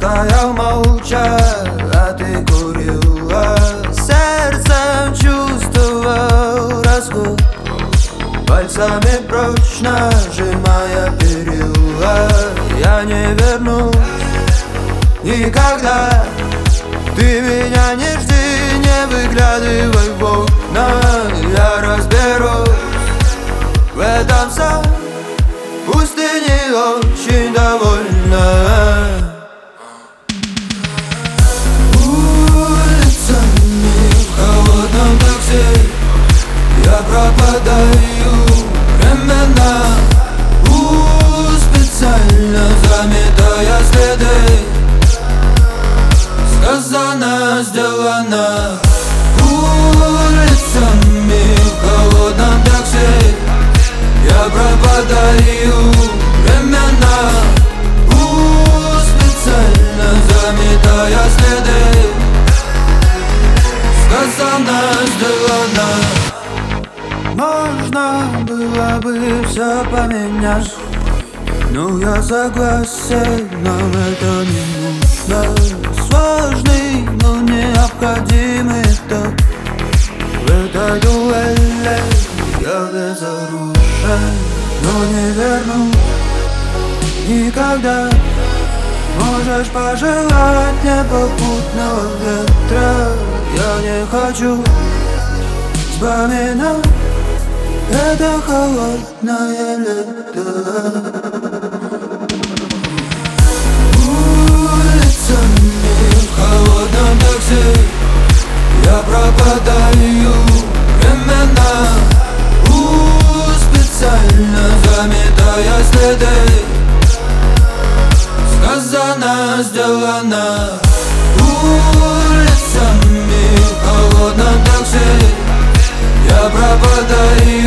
стоял молча, а ты курила. Сердцем чувствовал разлуку, пальцами прочно сжимая перила. Я не вернусь никогда. Ты меня не жди, не выглядывай в окна. Я разберусь в этом сам. Пусть ты не очень довольна. Улицами в холодном такси я пропадаю временно, специально заметая следы. Сказано, сделано. Улицами в холодном такси я пропадаю временно, специально заметая следы. Сказано, сделано. Можно было бы все поменять, но я согласен, нам это не нужно. Сложный, но необходимый этап. В этой дуэли я безоружен, но не вернусь никогда. Можешь пожелать мне попутного ветра. Я не хочу вспоминать это холодное лето. В холодном такси я пропадаю временно, специально заметая следы. Сказано, сделано. Улицами в холодном такси я пропадаю